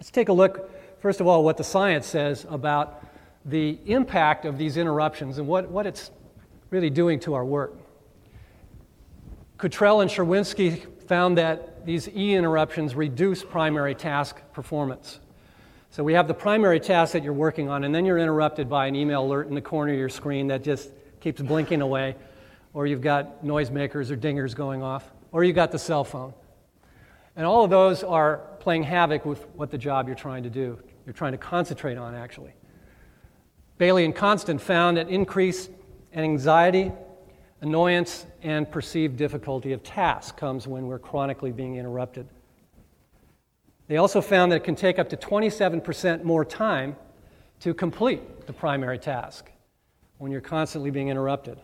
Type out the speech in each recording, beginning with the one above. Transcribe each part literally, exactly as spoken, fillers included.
Let's take a look, first of all, what the science says about the impact of these interruptions and what, what it's really doing to our work. Cottrell and Cherwinski found that these E interruptions reduce primary task performance. So we have the primary task that you're working on, and then you're interrupted by an email alert in the corner of your screen that just keeps blinking away, or you've got noisemakers or dingers going off, or you've got the cell phone. And all of those are playing havoc with what the job you're trying to do. You're trying to concentrate on, actually. Bailey and Constant found that increased anxiety, annoyance, and perceived difficulty of task comes when we're chronically being interrupted. They also found that it can take up to twenty-seven percent more time to complete the primary task when you're constantly being interrupted.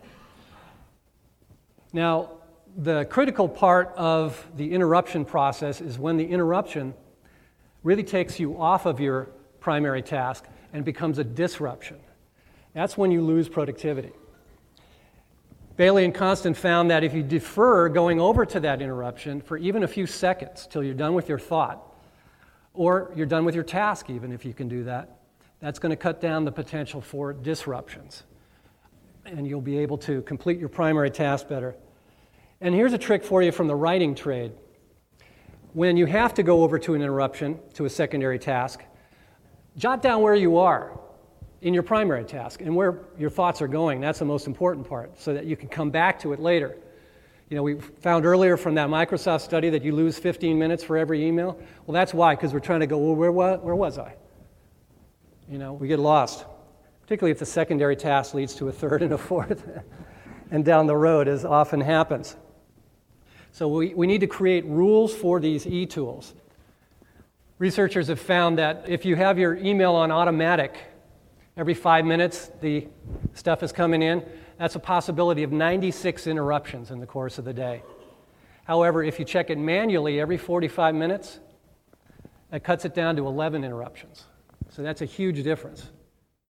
Now, the critical part of the interruption process is when the interruption really takes you off of your primary task and becomes a disruption. That's when you lose productivity. Bailey and Constant found that if you defer going over to that interruption for even a few seconds till you're done with your thought, or you're done with your task even if you can do that, that's going to cut down the potential for disruptions. And you'll be able to complete your primary task better. And here's a trick for you from the writing trade. When you have to go over to an interruption, to a secondary task, jot down where you are in your primary task and where your thoughts are going. That's the most important part, so that you can come back to it later. You know, we found earlier from that Microsoft study that you lose fifteen minutes for every email. Well, that's why, because we're trying to go, well, where, where was I? You know, we get lost, particularly if the secondary task leads to a third and a fourth, and down the road, as often happens. So we, we need to create rules for these e-tools. Researchers have found that if you have your email on automatic, every five minutes the stuff is coming in, that's a possibility of ninety-six interruptions in the course of the day. However, if you check it manually every forty-five minutes, that cuts it down to eleven interruptions. So that's a huge difference.